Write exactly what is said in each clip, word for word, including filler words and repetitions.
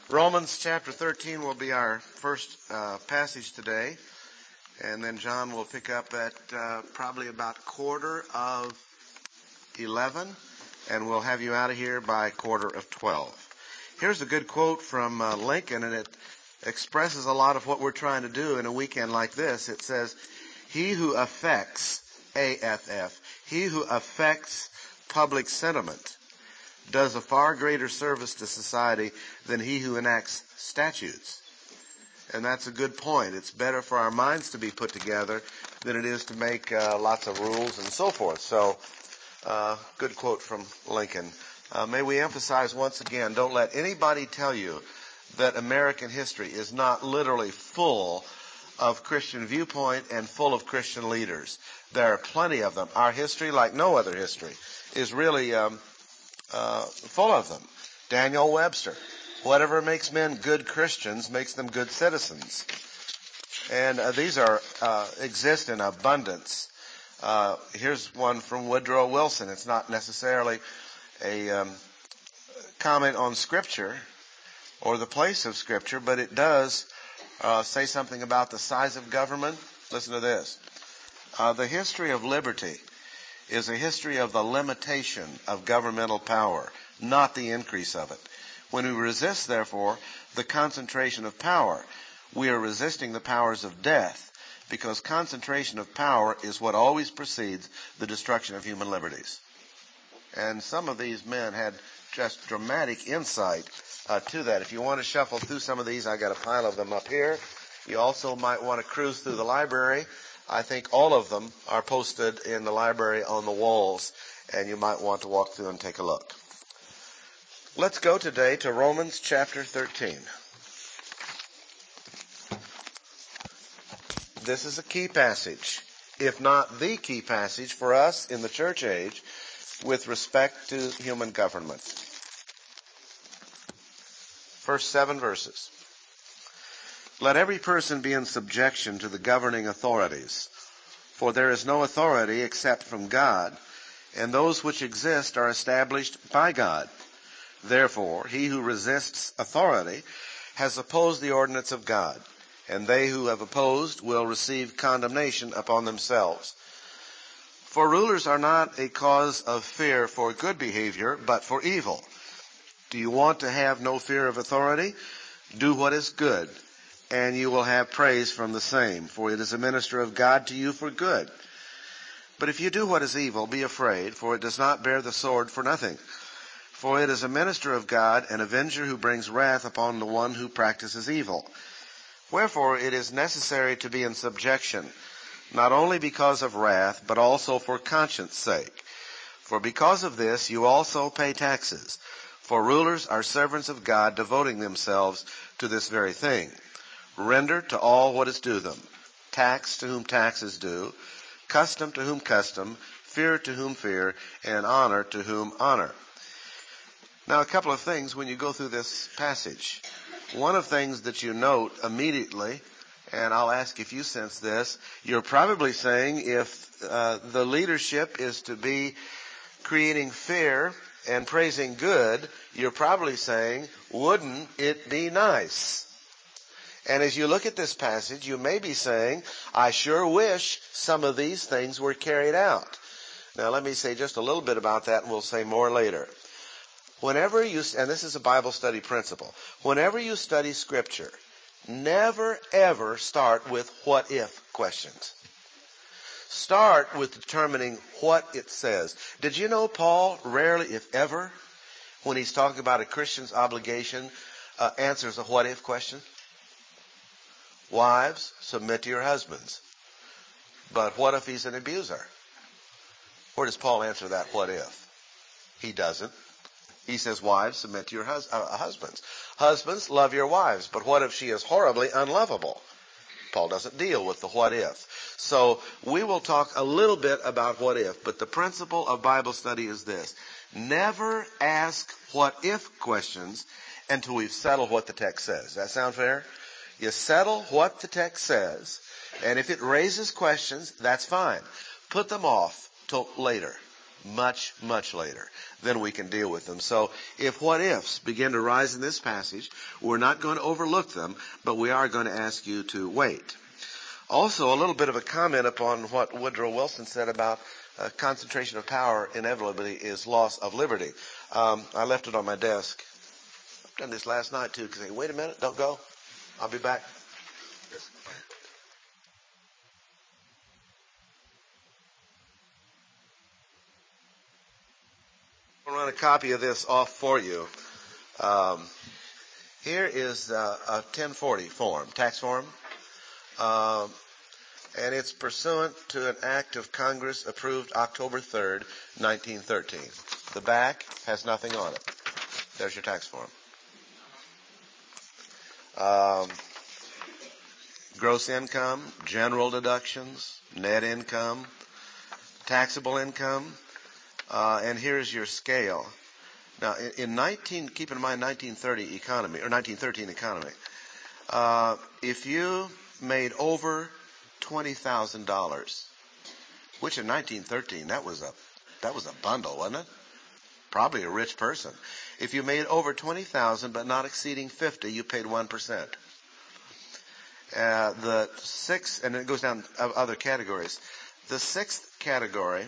Romans chapter thirteen will be our first uh, passage today, and then John will pick up at uh, probably about quarter of eleven, and we'll have you out of here by quarter of twelve. Here's a good quote from uh, Lincoln, and it expresses a lot of what we're trying to do in a weekend like this. It says, "He who affects, A F F, he who affects public sentiment does a far greater service to society than he who enacts statutes." And that's a good point. It's better for our minds to be put together than it is to make uh, lots of rules and so forth. So, uh, good quote from Lincoln. Uh, may we emphasize once again, don't let anybody tell you that American history is not literally full of Christian viewpoint and full of Christian leaders. There are plenty of them. Our history, like no other history, is really um, Uh, full of them. Daniel Webster. Whatever makes men good Christians makes them good citizens. And uh, these are uh, exist in abundance. Uh, here's one from Woodrow Wilson. It's not necessarily a um, comment on Scripture or the place of Scripture, but it does uh, say something about the size of government. Listen to this. Uh, the history of liberty is a history of the limitation of governmental power, not the increase of it. When we resist, therefore, the concentration of power, we are resisting the powers of death, because concentration of power is what always precedes the destruction of human liberties. And some of these men had just dramatic insight uh, to that. If you want to shuffle through some of these, I got a pile of them up here. You also might want to cruise through the library. I think all of them are posted in the library on the walls, and you might want to walk through and take a look. Let's go today to Romans chapter thirteen. This is a key passage, if not the key passage for us in the church age with respect to human government. First seven verses. "Let every person be in subjection to the governing authorities, for there is no authority except from God, and those which exist are established by God. Therefore, he who resists authority has opposed the ordinance of God, and they who have opposed will receive condemnation upon themselves. For rulers are not a cause of fear for good behavior, but for evil. Do you want to have no fear of authority? Do what is good, and you will have praise from the same, for it is a minister of God to you for good. But if you do what is evil, be afraid, for it does not bear the sword for nothing. For it is a minister of God, an avenger who brings wrath upon the one who practices evil. Wherefore it is necessary to be in subjection, not only because of wrath, but also for conscience sake. For because of this you also pay taxes. For rulers are servants of God, devoting themselves to this very thing. Render to all what is due them. Tax to whom tax is due, custom to whom custom, fear to whom fear, and honor to whom honor." Now, a couple of things when you go through this passage. One of the things that you note immediately, and I'll ask if you sense this, you're probably saying if uh, the leadership is to be creating fear and praising good, you're probably saying, wouldn't it be nice? And as you look at this passage, you may be saying, I sure wish some of these things were carried out. Now, let me say just a little bit about that, and we'll say more later. Whenever you, and this is a Bible study principle, whenever you study Scripture, never, ever start with what if questions. Start with determining what it says. Did you know Paul rarely, if ever, when he's talking about a Christian's obligation, uh, answers a what if question? Wives, submit to your husbands. But what if he's an abuser? Where does Paul answer that what if? He doesn't. He says, wives, submit to your hus- uh, husbands. Husbands, love your wives. But what if she is horribly unlovable? Paul doesn't deal with the what if. So we will talk a little bit about what if. But the principle of Bible study is this. Never ask what if questions until we've settled what the text says. Does that sound fair? You settle what the text says, and if it raises questions, that's fine. Put them off till later. much, much later. Then we can deal with them. So if what ifs begin to rise in this passage, we're not going to overlook them, but we are going to ask you to wait. Also, a little bit of a comment upon what Woodrow Wilson said about uh, concentration of power inevitably is loss of liberty. Um, I left it on my desk. I've done this last night too. Because wait a minute, don't go. I'll be back. I'll run a copy of this off for you. Um, here is uh, a ten forty form, tax form. Um, and it's pursuant to an act of Congress approved October third, nineteen thirteen. The back has nothing on it. There's your tax form. Um, gross income, general deductions, net income, taxable income, uh, and here's your scale. Now, in, in nineteen, keep in mind nineteen thirty economy or nineteen thirteen economy. Uh, if you made over twenty thousand dollars, which in nineteen thirteen that was a that was a bundle, wasn't it? Probably a rich person. If you made over twenty thousand but not exceeding fifty, you paid one percent. Uh, the sixth, and it goes down of other categories. The sixth category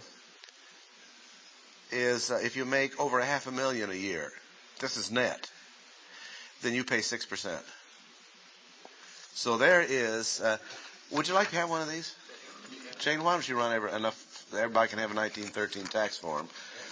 is uh, if you make over a half a million a year, this is net, then you pay six percent. So there is, uh, would you like to have one of these? Jane, why don't you run every, enough, everybody can have a nineteen thirteen tax form.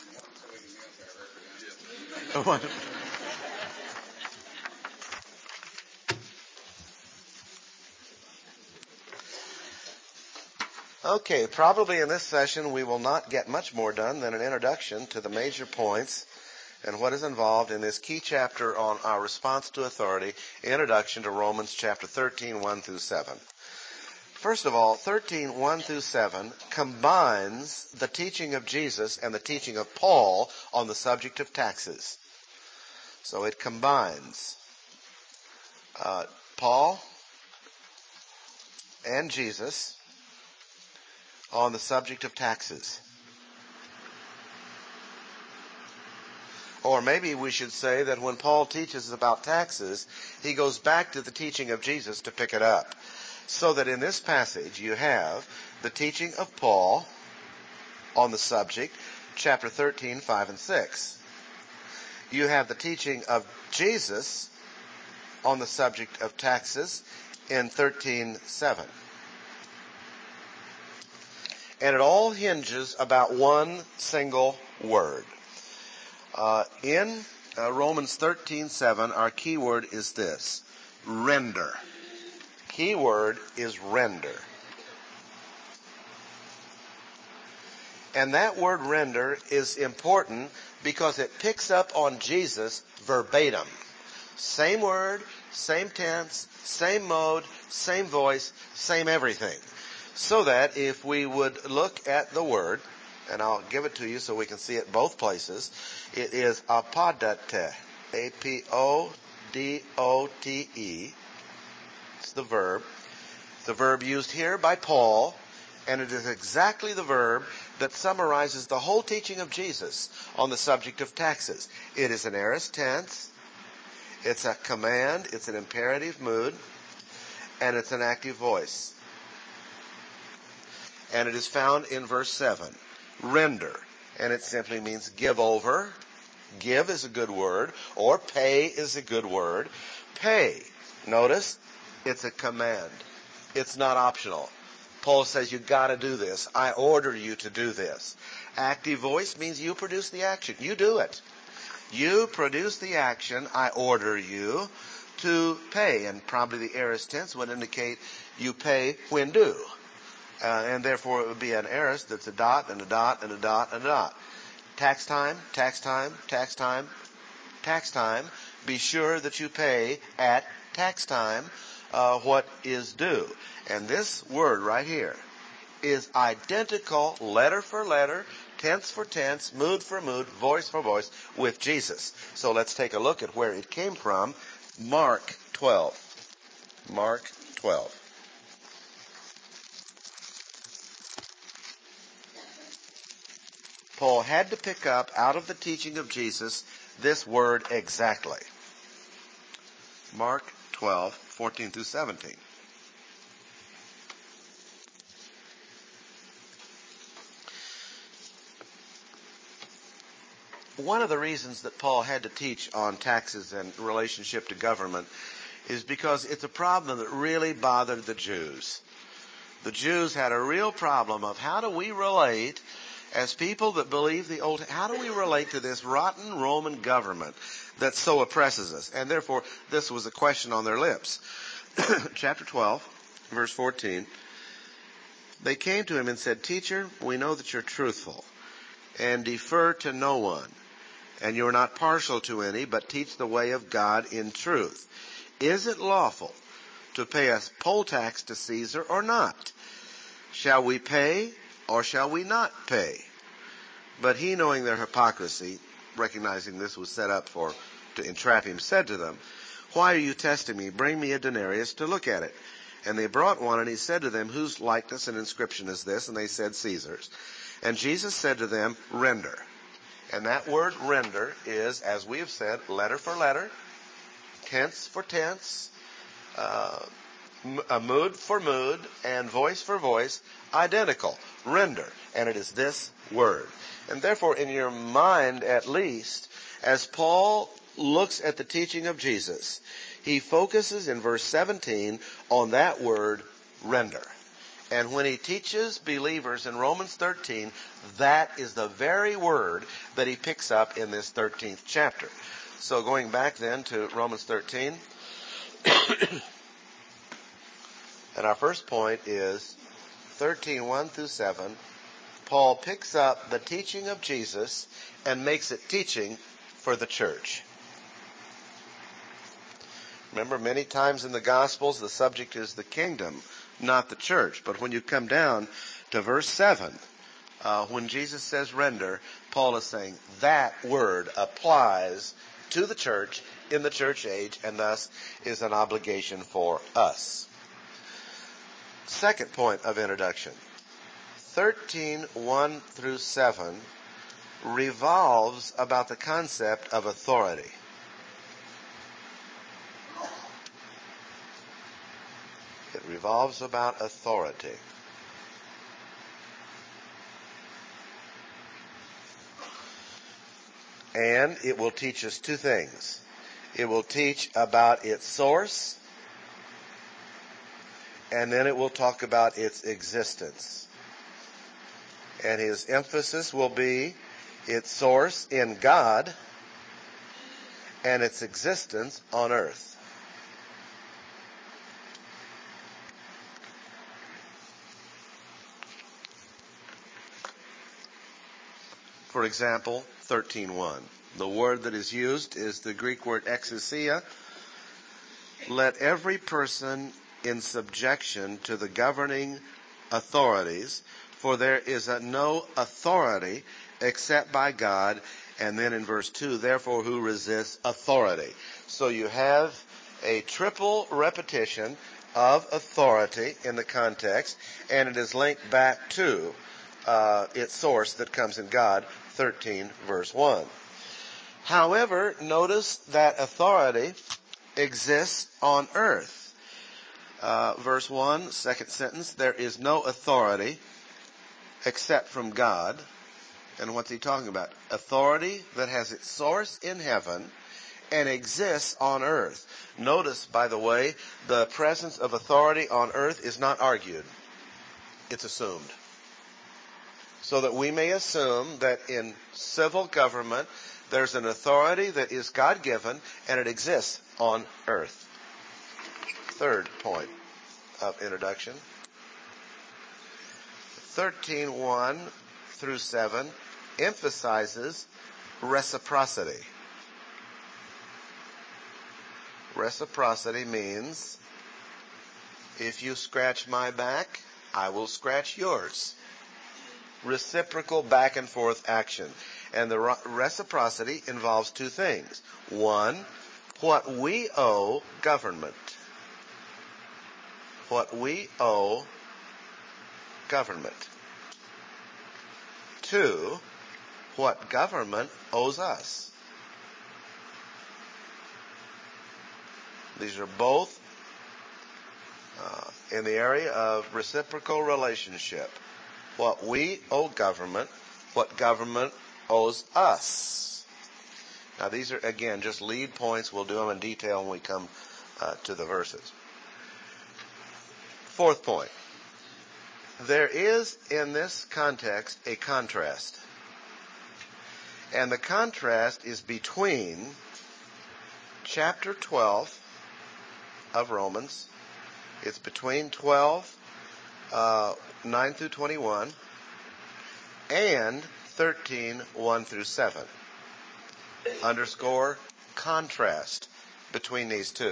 Okay, probably in this session we will not get much more done than an introduction to the major points and what is involved in this key chapter on our response to authority, introduction to Romans chapter thirteen, one through seven. First of all, thirteen, one through seven combines the teaching of Jesus and the teaching of Paul on the subject of taxes. So it combines uh, Paul and Jesus on the subject of taxes. Or maybe we should say that when Paul teaches about taxes, he goes back to the teaching of Jesus to pick it up. So that in this passage you have the teaching of Paul on the subject, chapter thirteen, five and six. You have the teaching of Jesus on the subject of taxes in thirteen, seven. And it all hinges about one single word. Uh, in uh, Romans thirteen, seven, our key word is this: render. Key word is render. And that word render is important because it picks up on Jesus verbatim. Same word, same tense, same mode, same voice, same everything. So that if we would look at the word, and I'll give it to you so we can see it both places, it is apodete, A P O D O T E. It's the verb. The verb used here by Paul, and it is exactly the verb that summarizes the whole teaching of Jesus on the subject of taxes. It is an aorist tense, it's a command, it's an imperative mood, and it's an active voice. And it is found in verse seven. Render, and it simply means give over. Give is a good word, or pay is a good word. Pay, notice, it's a command. It's not optional. Paul says you got to do this. I order you to do this. Active voice means you produce the action. You do it. You produce the action. I order you to pay. And probably the aorist tense would indicate you pay when due. Uh, and therefore it would be an aorist that's a dot and a dot and a dot and a dot. Tax time, tax time, tax time, tax time. Be sure that you pay at tax time uh, what is due. And this word right here is identical, letter for letter, tense for tense, mood for mood, voice for voice with Jesus. So let's take a look at where it came from. Mark twelve. Mark twelve. Paul had to pick up out of the teaching of Jesus this word exactly. Mark twelve, fourteen through seventeen. One of the reasons that Paul had to teach on taxes and relationship to government is because it's a problem that really bothered the Jews. The Jews had a real problem of how do we relate as people that believe the Old, how do we relate to this rotten Roman government that so oppresses us? And therefore, this was a question on their lips. Chapter twelve, verse fourteen. They came to him and said, "Teacher, we know that you're truthful and defer to no one, and you're not partial to any, but teach the way of God in truth. Is it lawful to pay a poll tax to Caesar or not? Shall we pay or shall we not pay?" But he, knowing their hypocrisy, recognizing this was set up for to entrap him, said to them, "Why are you testing me? Bring me a denarius to look at it." And they brought one, and he said to them, "Whose likeness and inscription is this?" And they said, "Caesar's." And Jesus said to them, "Render." And that word render is, as we have said, letter for letter, tense for tense, uh, a mood for mood, and voice for voice, identical. Render. And it is this word. And therefore, in your mind at least, as Paul looks at the teaching of Jesus, he focuses in verse seventeen on that word, render. And when he teaches believers in Romans thirteen, that is the very word that he picks up in this thirteenth chapter. So going back then to Romans thirteen, and our first point is thirteen, one through seven, Paul picks up the teaching of Jesus and makes it teaching for the church. Remember, many times in the Gospels, the subject is the kingdom, not the church. But when you come down to verse seven, uh, when Jesus says render, Paul is saying that word applies to the church in the church age and thus is an obligation for us. Second point of introduction. thirteen, one through seven revolves about the concept of authority. It revolves about authority. And it will teach us two things. It will teach about its source, and then it will talk about its existence. And his emphasis will be its source in God and its existence on earth. For example, thirteen one. The word that is used is the Greek word exousia. Let every person in subjection to the governing authorities, for there is a no authority except by God. And then in verse two, therefore who resists authority? So you have a triple repetition of authority in the context, and it is linked back to uh, its source that comes in God, thirteen verse one. However, notice that authority exists on earth. Uh, verse one, second sentence, there is no authority except from God. And what's he talking about? Authority that has its source in heaven and exists on earth. Notice, by the way, the presence of authority on earth is not argued. It's assumed. So that we may assume that in civil government, there's an authority that is God-given and it exists on earth. Third point of introduction. thirteen one through seven emphasizes reciprocity. Reciprocity means if you scratch my back, I will scratch yours. Reciprocal back and forth action. And the reciprocity involves two things. One, what we owe government. What we owe government. Two, what government owes us. These are both uh, in the area of reciprocal relationship. What we owe government, what government owes us. Now these are, again, just lead points. We'll do them in detail when we come uh, to the verses. Fourth point. There is, in this context, a contrast. And the contrast is between chapter twelve of Romans. It's between twelve, uh, nine through twenty-one, and thirteen, one through seven. Underscore contrast between these two.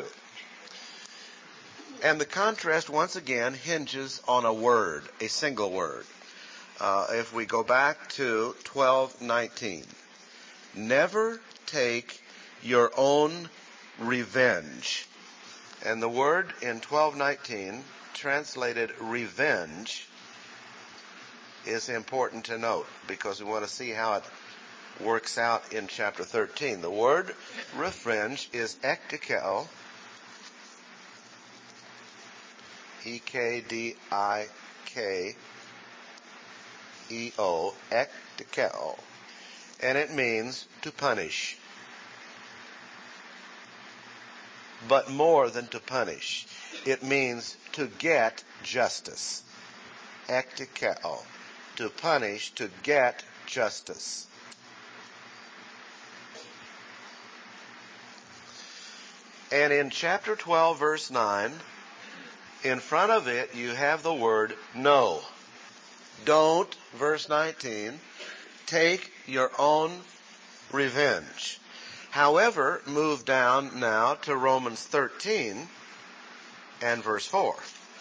And the contrast, once again, hinges on a word, a single word. Uh, if we go back to twelve nineteen, never take your own revenge. And the word in twelve nineteen, translated revenge, is important to note because we want to see how it works out in chapter thirteen. The word revenge is ekdikeo, E K D I K E O, ekdikeo, and it means to punish. But more than to punish, it means to get justice. Ekdikeo, to punish, to get justice. And in chapter twelve, verse nine, in front of it you have the word no. Don't, verse nineteen, take your own revenge. However, move down now to Romans thirteen and verse four.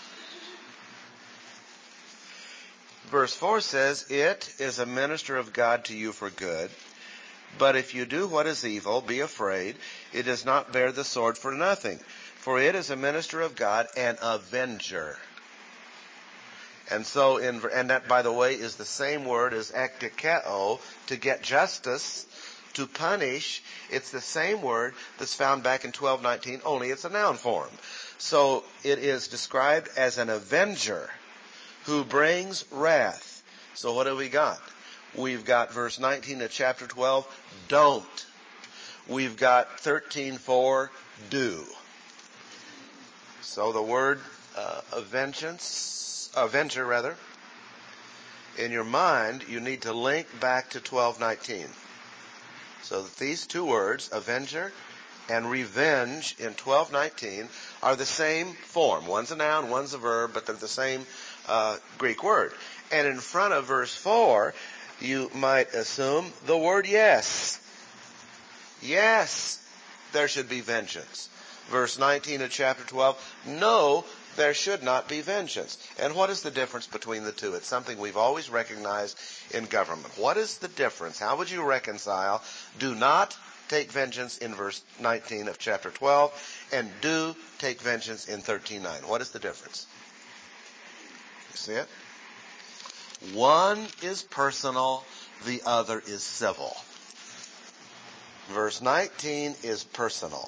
Verse four says, it is a minister of God to you for good. But if you do what is evil, be afraid. It does not bear the sword for nothing. For it is a minister of God, an avenger. And so, in, and that, by the way, is the same word as ekdikeo, to get justice, to punish. It's the same word that's found back in twelve nineteen, only it's a noun form. So it is described as an avenger who brings wrath. So what have we got? We've got verse nineteen of chapter twelve, don't. We've got thirteen four, do. So the word uh, vengeance, avenger rather, in your mind you need to link back to twelve nineteen. So that these two words, avenger and revenge, in twelve nineteen are the same form. One's a noun, one's a verb, but they're the same uh, Greek word. And in front of verse four, you might assume the word yes. Yes, there should be vengeance. Verse nineteen of chapter twelve, no, there should not be vengeance. And what is the difference between the two? It's something we've always recognized in government. What is the difference? How would you reconcile do not take vengeance in verse nineteen of chapter twelve and do take vengeance in thirteen nine? What is the difference? You see it? One is personal, the other is civil. Verse nineteen is personal.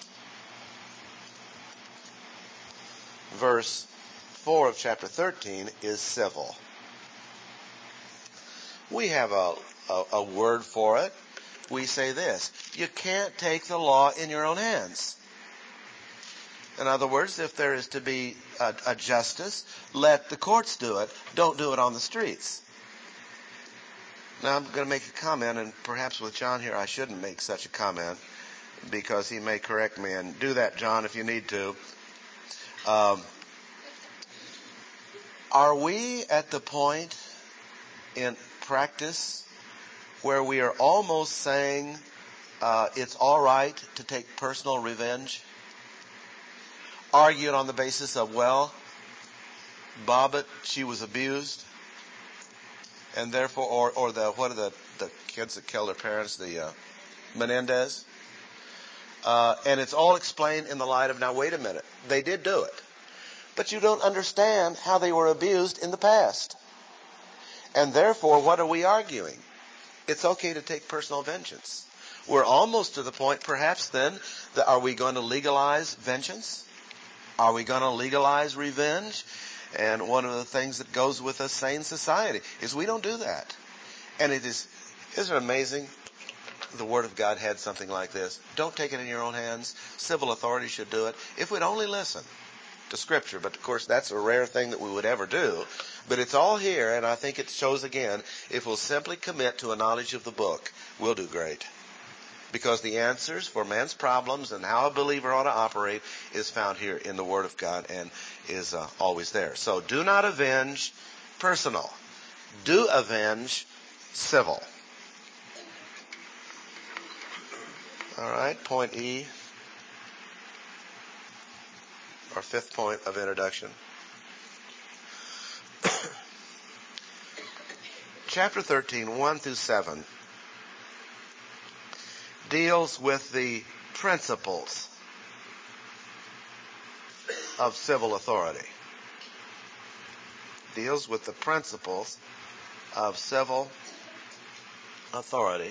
Verse four of chapter thirteen is civil. We have a, a, a word for it. We say this: you can't take the law in your own hands. In other words, if there is to be a, a justice, let the courts do it. Don't do it on the streets. Now I'm going to make a comment, and perhaps with John here I shouldn't make such a comment because he may correct me. And do that, John, if you need to. Um, are we at the point in practice where we are almost saying uh, it's all right to take personal revenge? Argued on the basis of, well, Bobbitt, she was abused, and therefore, or, or the, what are the, the kids that killed their parents, the uh, Menendez? Uh, and it's all explained in the light of, now wait a minute, they did do it. But you don't understand how they were abused in the past. And therefore, what are we arguing? it's okay to take personal vengeance. We're almost to the point, perhaps then, that are we going to legalize vengeance? Are we going to legalize revenge? And one of the things that goes with a sane society is we don't do that. And it is, isn't it amazing? The Word of God had something like this. Don't take it in your own hands. Civil authority should do it. If we'd only listen to Scripture. But, of course, that's a rare thing that we would ever do. But it's all here, and I think it shows again, if we'll simply commit to a knowledge of the book, we'll do great. Because the answers for man's problems and how a believer ought to operate is found here in the Word of God and is uh, always there. So do not avenge personal. Do avenge civil. All right, point E, our fifth point of introduction. Chapter thirteen, one through seven, deals with the principles of civil authority. Deals with the principles of civil authority.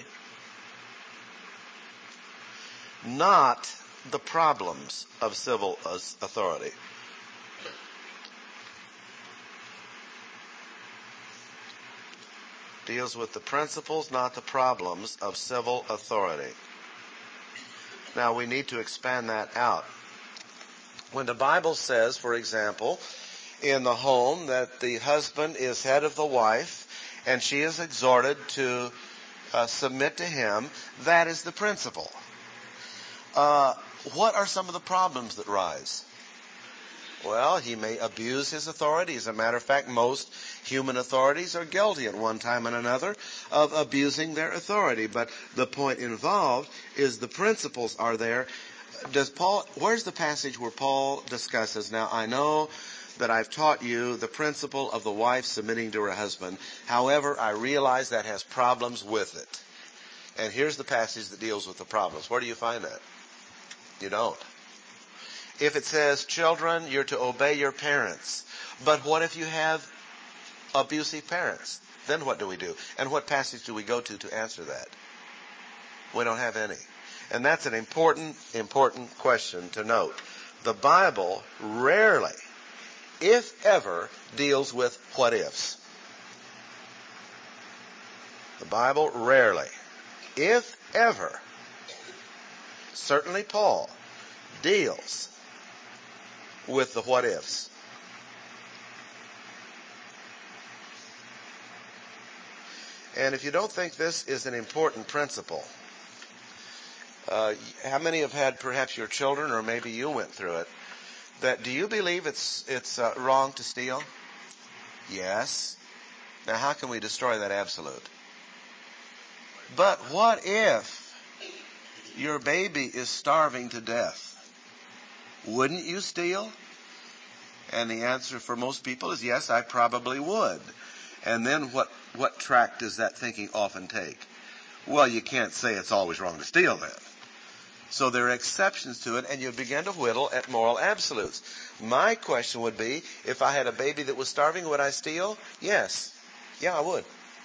Not the problems of civil authority. Deals with the principles, not the problems of civil authority. Now we need to expand that out. When the Bible says, for example, in the home that the husband is head of the wife and she is exhorted to uh, submit to him, that is the principle. Uh, what are some of the problems that rise? Well, he may abuse his authority. As a matter of fact, most human authorities are guilty at one time and another of abusing their authority. But the point involved is the principles are there. Does Paul, where's the passage where Paul discusses, now I know that I've taught you the principle of the wife submitting to her husband. However, I realize that has problems with it. And here's the passage that deals with the problems. Where do you find that? You don't. If it says, children, you're to obey your parents. But what if you have abusive parents? Then what do we do? And what passage do we go to to answer that? We don't have any. And that's an important, important question to note. The Bible rarely, if ever, deals with what ifs. The Bible rarely, if ever, certainly Paul deals with the what ifs. And if you don't think this is an important principle, uh, how many have had perhaps your children, or maybe you went through it, that do you believe it's it's uh, wrong to steal? Yes. Now how can we destroy that absolute? But what if your baby is starving to death? Wouldn't you steal? And the answer for most people is yes, I probably would. And then what, what track does that thinking often take? Well, you can't say it's always wrong to steal then. So there are exceptions to it, and you begin to whittle at moral absolutes. My question would be, if I had a baby that was starving, would I steal? Yes. Yeah, I would.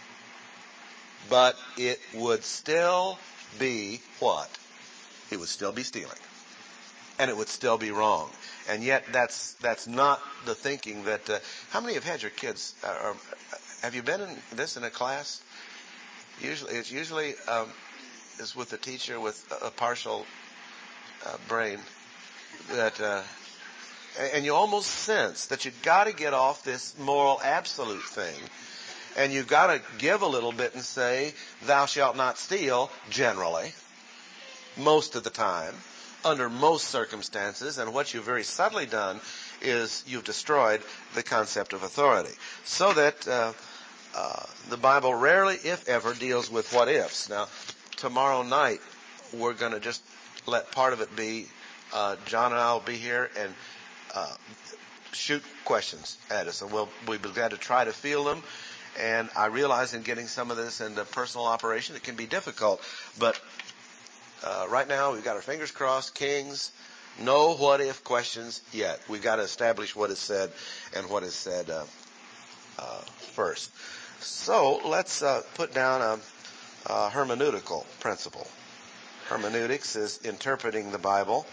But it would still be what? It would still be stealing. And it would still be wrong. And yet that's that's not the thinking that... Uh, how many have had your kids... Uh, or, have you been in this in a class? Usually, It's usually um, is with a teacher with a partial uh, brain. that, uh, And you almost sense that you've got to get off this moral absolute thing. And you've got to give a little bit and say, thou shalt not steal, generally, most of the time, under most circumstances. And what you've very subtly done is you've destroyed the concept of authority. So that uh, uh, the Bible rarely, if ever, deals with what ifs. Now, tomorrow night, we're going to just let part of it be, uh, John and I will be here and uh, shoot questions at us. And we'll, we'll be glad to try to field them. And I realize in getting some of this into personal operation, it can be difficult. But uh, right now, we've got our fingers crossed. Kings, no what-if questions yet. We've got to establish what is said and what is said uh, uh, first. So let's uh, put down a, uh, hermeneutical principle. Hermeneutics is interpreting the Bible.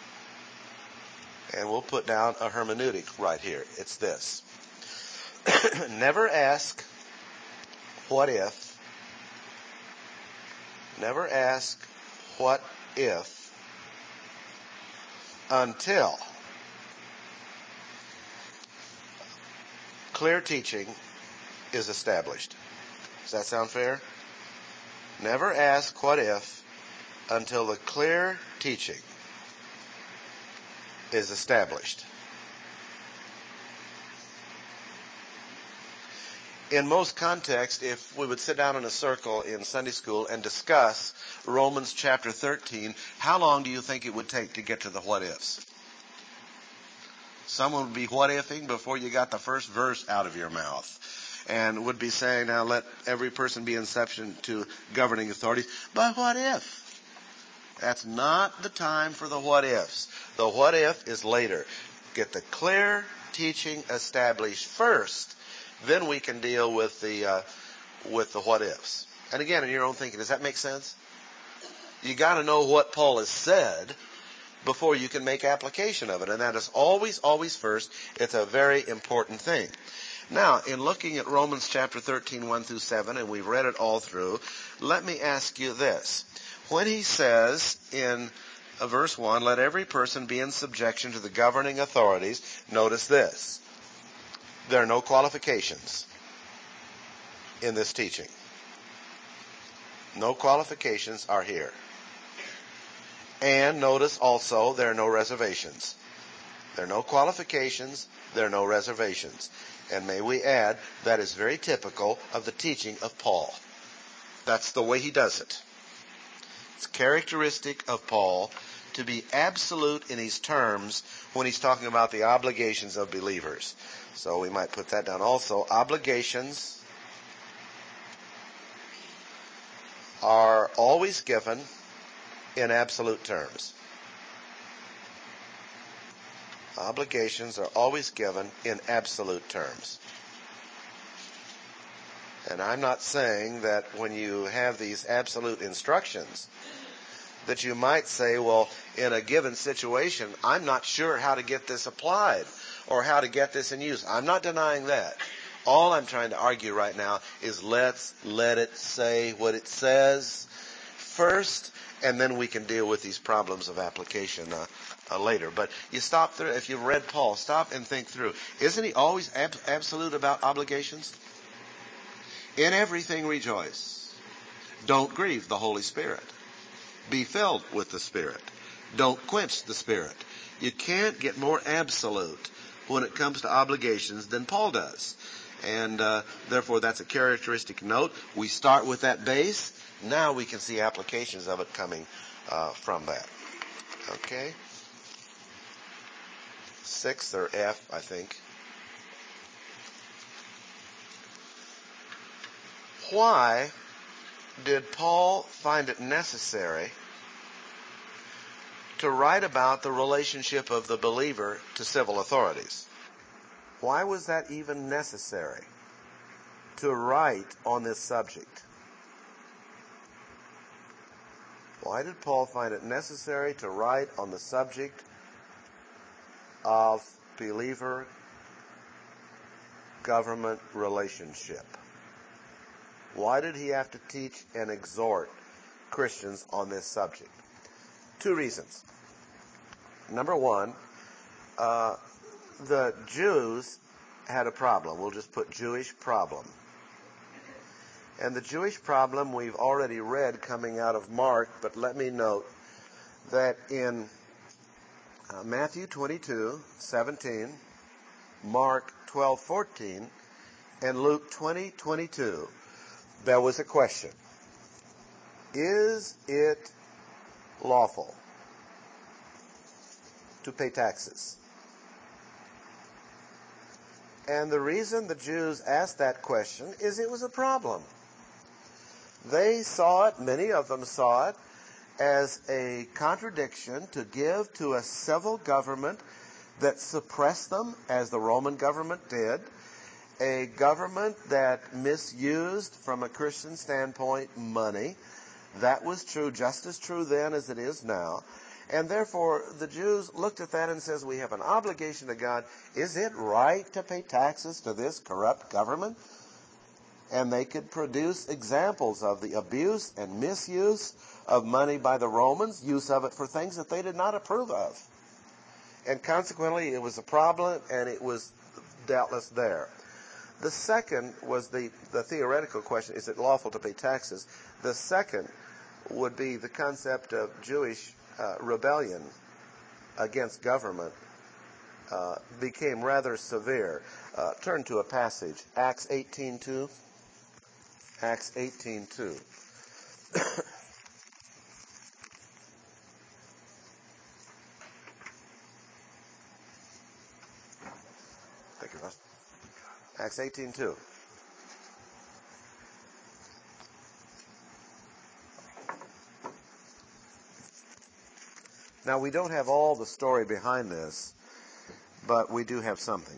And we'll put down a hermeneutic right here. It's this. Never ask what if. Never ask what if until clear teaching is established. Does that sound fair? Never ask what if until the clear teaching is established. In most contexts, if we would sit down in a circle in Sunday school and discuss Romans chapter thirteen, how long do you think it would take to get to the what ifs? Someone would be what ifing before you got the first verse out of your mouth, and would be saying, now let every person be in subjection to governing authorities. But what if? That's not the time for the what ifs. The what if is later. Get the clear teaching established first, then we can deal with the uh, with the what ifs. And again, in your own thinking, does that make sense? You got to know what Paul has said before you can make application of it, and that is always, always first. It's a very important thing. Now, in looking at Romans chapter thirteen, one through seven, and we've read it all through, let me ask you this. When he says in uh, verse one, let every person be in subjection to the governing authorities, notice this. There are no qualifications in this teaching. No qualifications are here. And notice also there are no reservations. There are no qualifications, there are no reservations. And may we add, that is very typical of the teaching of Paul. That's the way he does it. It's characteristic of Paul to be absolute in his terms when he's talking about the obligations of believers. So we might put that down also. Obligations are always given in absolute terms. Obligations are always given in absolute terms. And I'm not saying that when you have these absolute instructions that you might say, well, in a given situation, I'm not sure how to get this applied or how to get this in use. I'm not denying that. All I'm trying to argue right now is let's let it say what it says first, and then we can deal with these problems of application uh, uh, later. But you stop through, if you've read Paul, stop and think through. Isn't he always ab- absolute about obligations? In everything rejoice. Don't grieve the Holy Spirit. Be filled with the Spirit. Don't quench the Spirit. You can't get more absolute when it comes to obligations than Paul does. And uh, therefore, that's a characteristic note. We start with that base. Now we can see applications of it coming uh, from that. Okay? Sixth, or F, I think. Why did Paul find it necessary to write about the relationship of the believer to civil authorities? Why was that even necessary to write on this subject? Why did Paul find it necessary to write on the subject of believer-government relationship? Why did he have to teach and exhort Christians on this subject? Two reasons. Number one, uh, the Jews had a problem. We'll just put Jewish problem. And the Jewish problem we've already read coming out of Mark, but let me note that in uh, Matthew twenty-two seventeen, Mark twelve fourteen, and Luke twenty twenty-two, there was a question. Is it lawful to pay taxes? And the reason the Jews asked that question is it was a problem. They saw it, many of them saw it, as a contradiction to give to a civil government that suppressed them, as the Roman government did, a government that misused, from a Christian standpoint, money. That was true, just as true then as it is now. And therefore, the Jews looked at that and says, we have an obligation to God. Is it right to pay taxes to this corrupt government? And they could produce examples of the abuse and misuse of money by the Romans, use of it for things that they did not approve of. And consequently, it was a problem, and it was doubtless there. The second was the, the theoretical question, is it lawful to pay taxes? The second would be the concept of Jewish uh, rebellion against government uh, became rather severe. Uh, turn to a passage, Acts eighteen two. Acts eighteen two. Thank you, Russ. Acts eighteen two. Now, we don't have all the story behind this, but we do have something.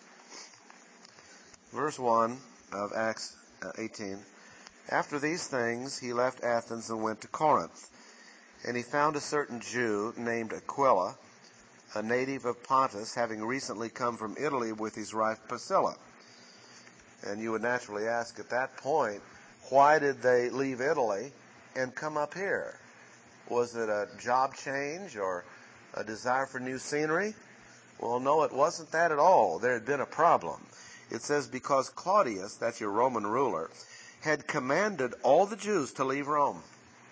Verse one of Acts eighteen. After these things, he left Athens and went to Corinth. And he found a certain Jew named Aquila, a native of Pontus, having recently come from Italy with his wife Priscilla. And you would naturally ask at that point, why did they leave Italy and come up here? Was it a job change or a desire for new scenery? Well, no, it wasn't that at all. There had been a problem. It says, because Claudius, that's your Roman ruler, had commanded all the Jews to leave Rome.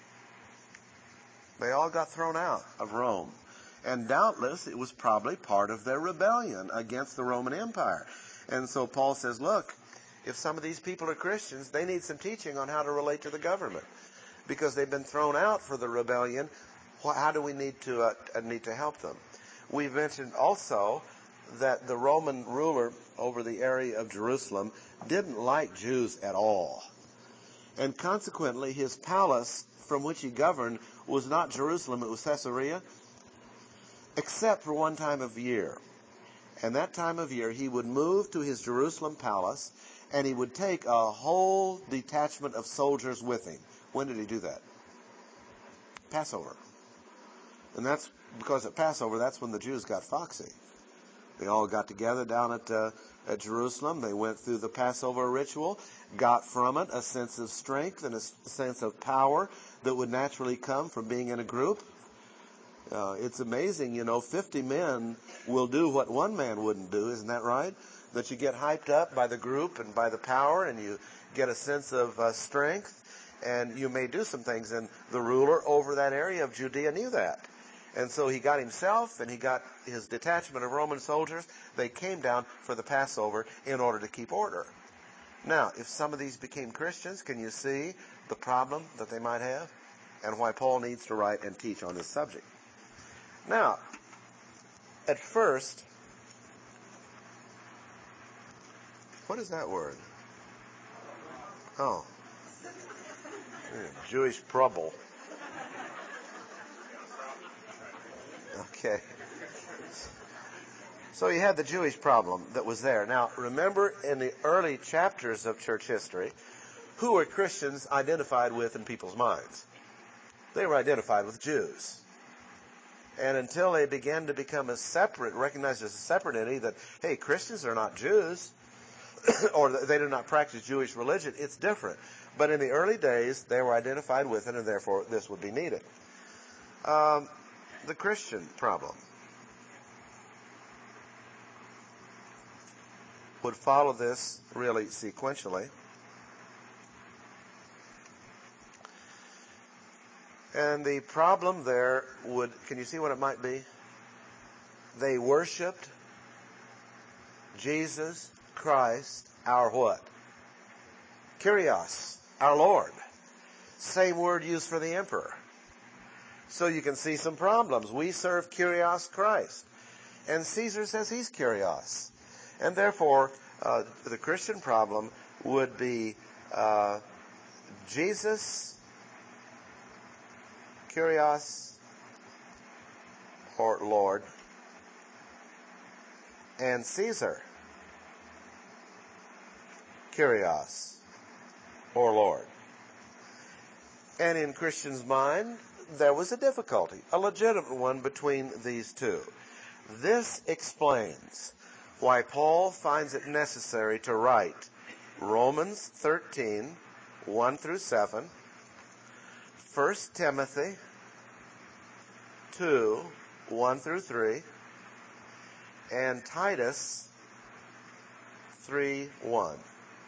They all got thrown out of Rome. And doubtless it was probably part of their rebellion against the Roman Empire. And so Paul says, look, if some of these people are Christians, they need some teaching on how to relate to the government. Because they've been thrown out for the rebellion, how do we need to uh, need to help them? We mentioned also that the Roman ruler over the area of Jerusalem didn't like Jews at all. And consequently, his palace from which he governed was not Jerusalem, it was Caesarea, except for one time of year. And that time of year, he would move to his Jerusalem palace, and he would take a whole detachment of soldiers with him. When did he do that? Passover. And that's because at Passover, that's when the Jews got foxy. They all got together down at, uh, at Jerusalem. They went through the Passover ritual, got from it a sense of strength and a sense of power that would naturally come from being in a group. Uh, it's amazing, you know, fifty men will do what one man wouldn't do, isn't that right? That you get hyped up by the group and by the power, and you get a sense of uh, strength, and you may do some things. And the ruler over that area of Judea knew that. And so he got himself and he got his detachment of Roman soldiers. They came down for the Passover in order to keep order. Now, if some of these became Christians, can you see the problem that they might have and why Paul needs to write and teach on this subject? Now, at first, what is that word? Oh, Jewish trouble. Okay. So you had the Jewish problem that was there. Now, remember in the early chapters of church history, who were Christians identified with in people's minds? They were identified with Jews. And until they began to become a separate, recognized as a separate entity that, hey, Christians are not Jews, or they do not practice Jewish religion, it's different. But in the early days, they were identified with it, and therefore this would be needed. Um, the Christian problem would follow this really sequentially. And the problem there would, can you see what it might be? They worshipped Jesus Christ, our what? Kyrios, our Lord. Same word used for the emperor. So you can see some problems. We serve Kyrios Christ. And Caesar says he's Kyrios. And therefore, uh, the Christian problem would be uh, Jesus, Kyrios, or Lord, and Caesar. Kyrios, or Lord. And in Christian's mind, there was a difficulty, a legitimate one between these two. This explains why Paul finds it necessary to write Romans thirteen, one through seven, First Timothy two, one through three, and Titus three, one.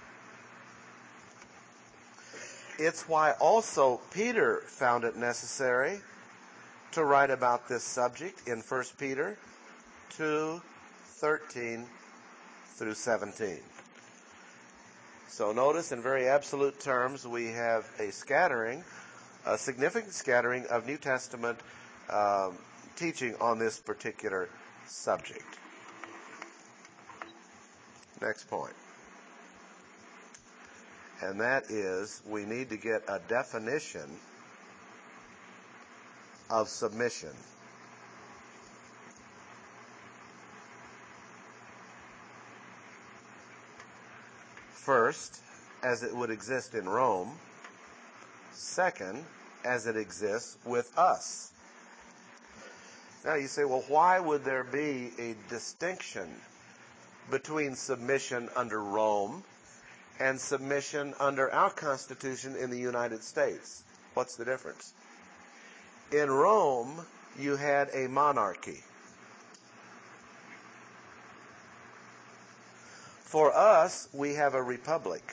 It's why also Peter found it necessary to write about this subject in First Peter two, thirteen through seventeen. So notice in very absolute terms we have a scattering, a significant scattering of New Testament um, teaching on this particular subject. Next point. And that is, we need to get a definition of submission. First, as it would exist in Rome. Second, as it exists with us. Now you say, well, why would there be a distinction between submission under Rome and submission under our Constitution in the United States? What's the difference? In Rome, you had a monarchy. For us, we have a republic.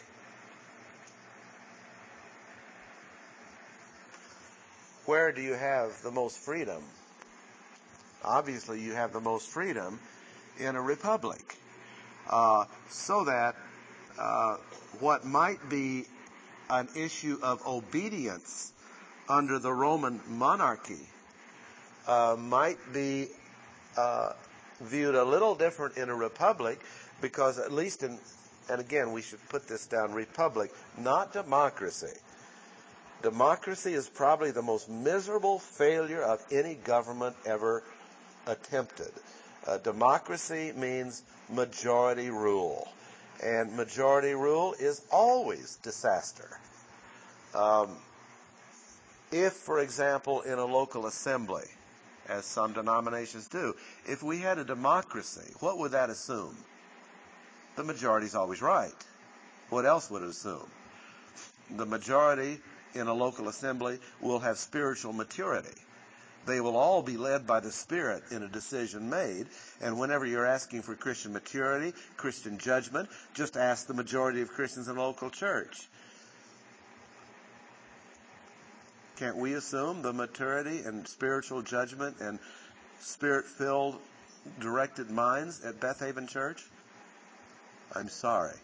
Where do you have the most freedom? Obviously, you have the most freedom in a republic. Uh, so that uh, what might be an issue of obedience under the Roman monarchy uh, might be uh, viewed a little different in a republic, because at least in, and again we should put this down, republic, not democracy. Democracy is probably the most miserable failure of any government ever attempted. Uh, democracy means majority rule. And majority rule is always disaster. Um, if, for example, in a local assembly, as some denominations do, if we had a democracy, what would that assume? The majority is always right. What else would it assume? The majority in a local assembly will have spiritual maturity. They will all be led by the Spirit in a decision made. And whenever you're asking for Christian maturity, Christian judgment, just ask the majority of Christians in a local church. Can't we assume the maturity and spiritual judgment and Spirit-filled, directed minds at Beth Haven Church? I'm sorry.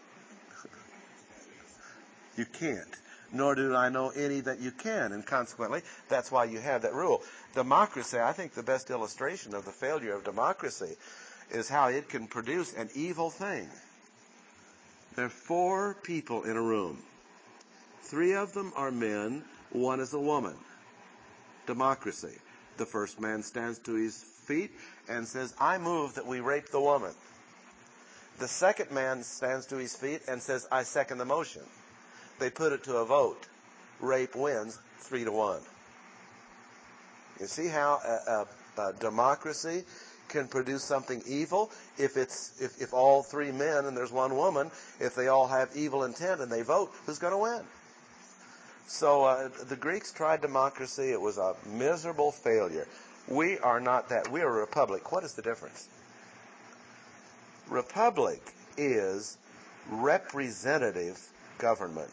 You can't. Nor do I know any that you can, and consequently, that's why you have that rule. Democracy, I think the best illustration of the failure of democracy is how it can produce an evil thing. There are four people in a room. Three of them are men, one is a woman. Democracy. The first man stands to his feet and says, I move that we rape the woman. The second man stands to his feet and says, I second the motion. They put it to a vote. Rape wins three to one. You see how a, a, a democracy can produce something evil? If it's if, if all three men and there's one woman, if they all have evil intent and they vote, who's going to win? So uh, the Greeks tried democracy. It was a miserable failure. We are not that. We are a republic. What is the difference? Republic is representative government.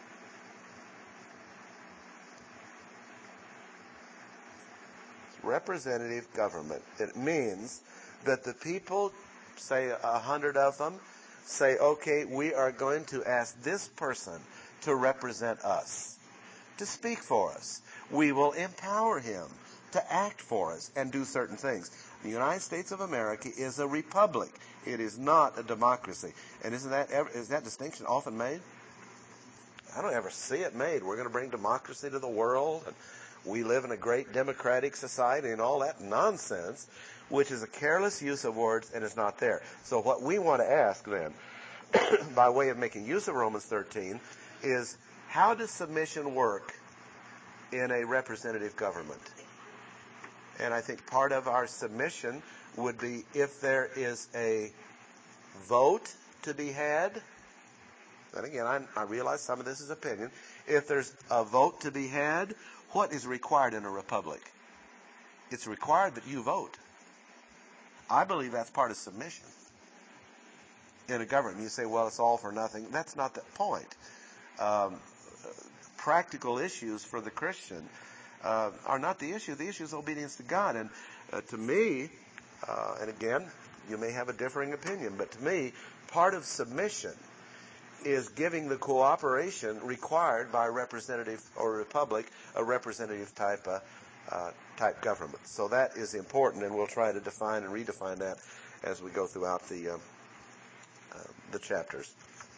Representative government. It means that the people, say a hundred of them, say, okay, we are going to ask this person to represent us, to speak for us. We will empower him to act for us and do certain things. The United States of America is a republic. It is not a democracy. And isn't that ever, is that distinction often made? I don't ever see it made. We're going to bring democracy to the world, and we live in a great democratic society and all that nonsense, which is a careless use of words and is not there. So what we want to ask then by way of making use of Romans thirteen, is how does submission work in a representative government? And I think part of our submission would be if there is a vote to be had. And again, I, I realize some of this is opinion. If there's a vote to be had, what is required in a republic? It's required that you vote. I believe that's part of submission in a government. You say, well, it's all for nothing. That's not the point. Um, practical issues for the Christian uh, are not the issue. The issue is obedience to God. And uh, to me, uh, and again, you may have a differing opinion, but to me, part of submission is giving the cooperation required by a representative or republic, a representative type uh, uh, type government. So that is important, and we'll try to define and redefine that as we go throughout the uh, uh, the chapters.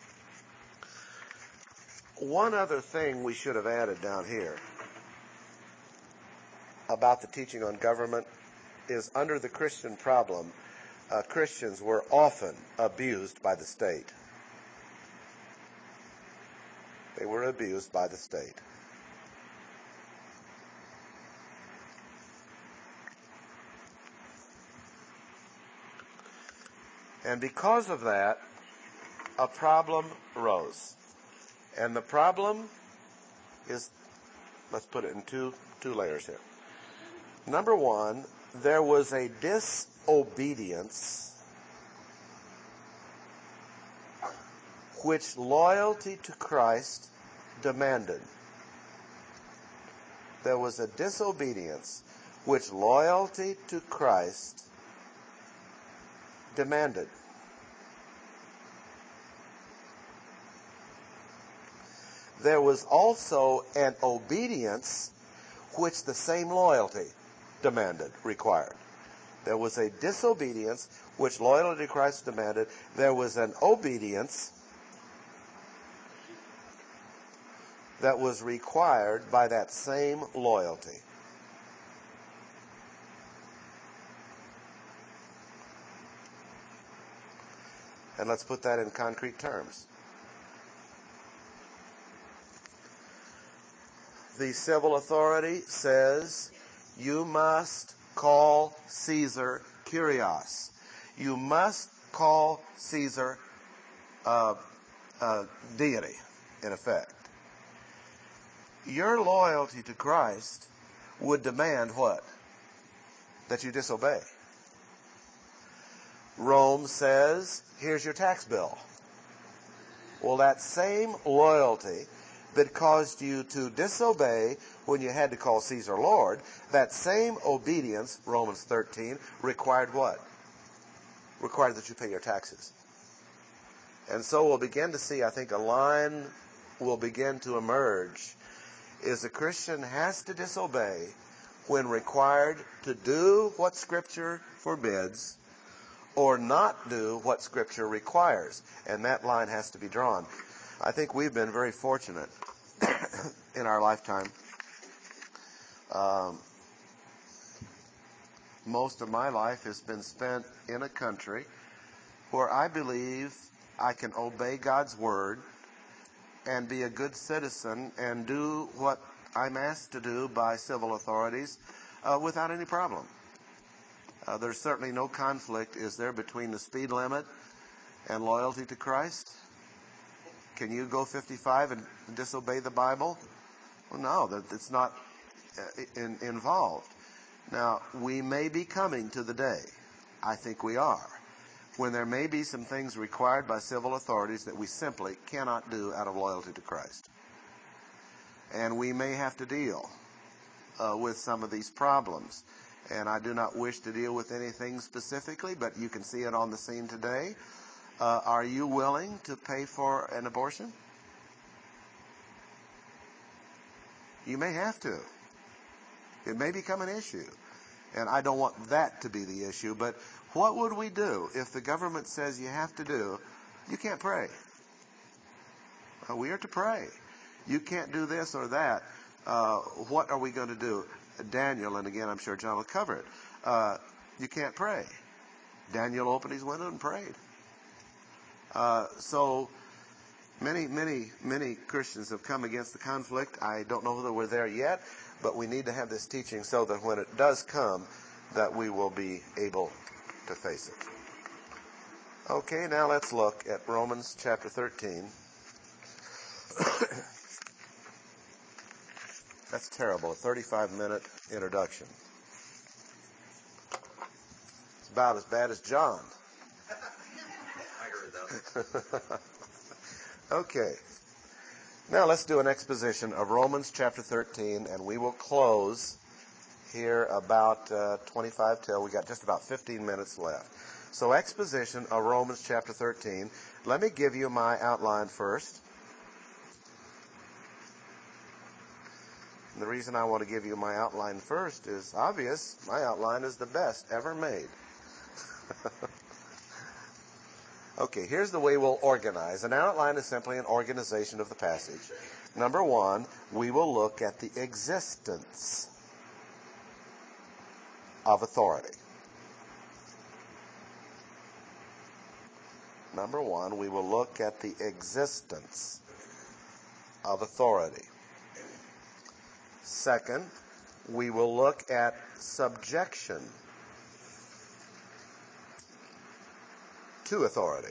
One other thing we should have added down here about the teaching on government is under the Christian problem, uh, Christians were often abused by the state. They were abused by the state. And because of that, a problem arose. And the problem is, let's put it in two, two layers here. Number one, there was a disobedience which loyalty to Christ demanded. There was a disobedience which loyalty to Christ demanded. There was also an obedience which the same loyalty demanded, required. There was a disobedience which loyalty to Christ demanded. There was an obedience that was required by that same loyalty. And let's put that in concrete terms. The civil authority says you must call Caesar Kyrios. You must call Caesar uh, uh, deity, in effect. Your loyalty to Christ would demand what? That you disobey. Rome says, here's your tax bill. Well, that same loyalty that caused you to disobey when you had to call Caesar Lord, that same obedience, Romans thirteen, required what? Required that you pay your taxes. And so we'll begin to see, I think, a line will begin to emerge, is a Christian has to disobey when required to do what Scripture forbids or not do what Scripture requires. And that line has to be drawn. I think we've been very fortunate in our lifetime. Um, most of my life has been spent in a country where I believe I can obey God's Word and be a good citizen and do what I'm asked to do by civil authorities uh, without any problem. Uh, there's certainly no conflict, is there, between the speed limit and loyalty to Christ? Can you go fifty-five and disobey the Bible? Well, no, that it's not uh, in, involved. Now, we may be coming to the day, I think we are, when there may be some things required by civil authorities that we simply cannot do out of loyalty to Christ. And we may have to deal uh, with some of these problems. And I do not wish to deal with anything specifically, but you can see it on the scene today. Uh, are you willing to pay for an abortion? You may have to. It may become an issue. And I don't want that to be the issue. But what would we do if the government says you have to do, you can't pray? Uh, we are to pray. You can't do this or that. Uh, what are we going to do? Daniel, and again, I'm sure John will cover it. Uh, you can't pray. Daniel opened his window and prayed. Uh, so many, many, many Christians have come against the conflict. I don't know whether we're there yet, but we need to have this teaching so that when it does come, that we will be able to face it. Okay, now let's look at Romans chapter thirteen. That's terrible, a thirty-five minute introduction. It's about as bad as John. I heard that. Okay. Now let's do an exposition of Romans chapter thirteen, and we will close here about uh, twenty-five till. We got just about fifteen minutes left. So exposition of Romans chapter thirteen. Let me give you my outline first. And the reason I want to give you my outline first is obvious. My outline is the best ever made. Okay, here's the way we'll organize. An outline is simply an organization of the passage. Number one, we will look at the existence of authority. Number one, we will look at the existence of authority. Second, we will look at subjection to authority.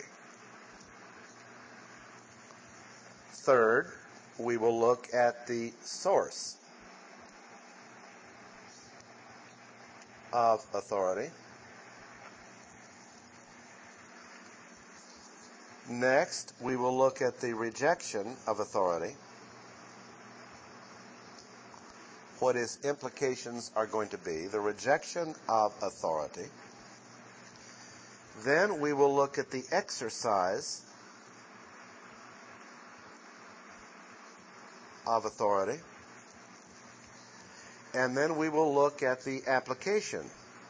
Third, we will look at the source of authority. Next, we will look at the rejection of authority. What its implications are going to be, the rejection of authority. Then we will look at the exercise of authority. And then we will look at the application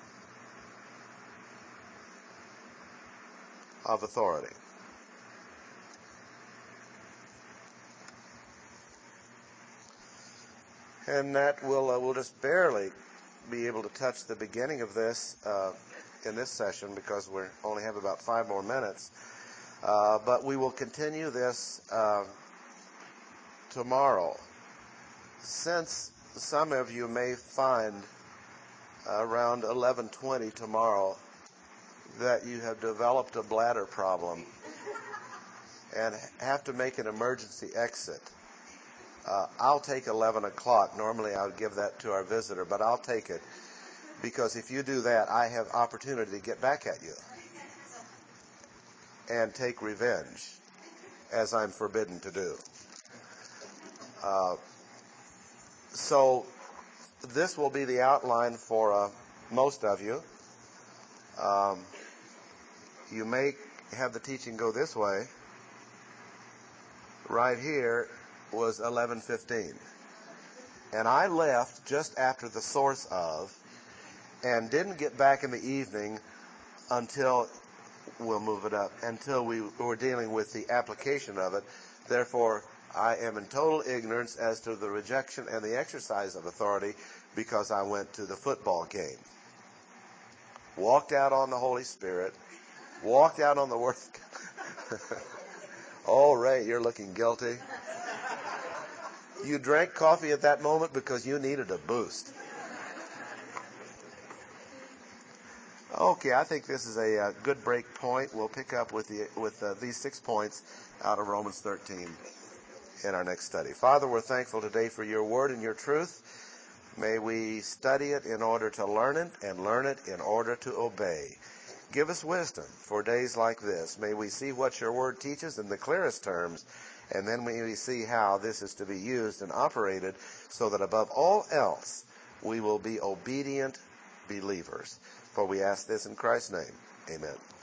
of authority. And that will uh, we'll just barely be able to touch the beginning of this uh, in this session because we only have about five more minutes. Uh, but we will continue this uh, tomorrow. Since some of you may find uh, around eleven twenty tomorrow that you have developed a bladder problem and have to make an emergency exit, Uh, I'll take eleven o'clock. Normally I would give that to our visitor, but I'll take it because if you do that, I have opportunity to get back at you and take revenge, as I'm forbidden to do. Uh, so this will be the outline for uh, most of you. Um, you may have the teaching go this way. Right here was eleven fifteen. And I left just after the source of and didn't get back in the evening until, we'll move it up, until we were dealing with the application of it. Therefore, I am in total ignorance as to the rejection and the exercise of authority because I went to the football game. Walked out on the Holy Spirit. Walked out on the Word. Oh, Ray, you're looking guilty. You drank coffee at that moment because you needed a boost. Okay, I think this is a, uh good break point. We'll pick up with the with uh, these six points out of Romans thirteen in our next study. Father, we're thankful today for your word and your truth. May we study it in order to learn it and learn it in order to obey. Give us wisdom for days like this. May we see what your word teaches in the clearest terms, and then may we see how this is to be used and operated so that above all else we will be obedient believers. For we ask this in Christ's name. Amen.